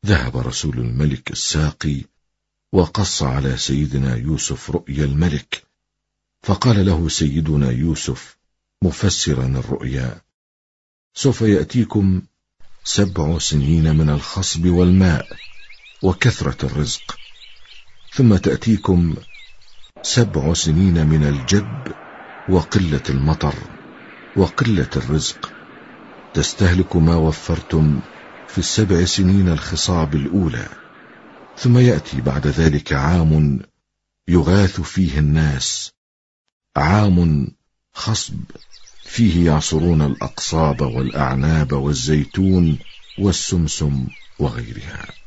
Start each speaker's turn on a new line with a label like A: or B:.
A: ذهب رسول الملك الساقي وقص على سيدنا يوسف رؤيا الملك، فقال له سيدنا يوسف مفسرا الرؤيا: سوف يأتيكم 7 سنين من الخصب والماء وكثرة الرزق، ثم تأتيكم 7 سنين من الجد وقلة المطر وقلة الرزق، تستهلك ما وفرتم في 7 سنين الخصاب الأولى، ثم يأتي بعد ذلك عام يغاث فيه الناس، عام خصب فيه يعصرون الأقصاب والأعناب والزيتون والسمسم وغيرها.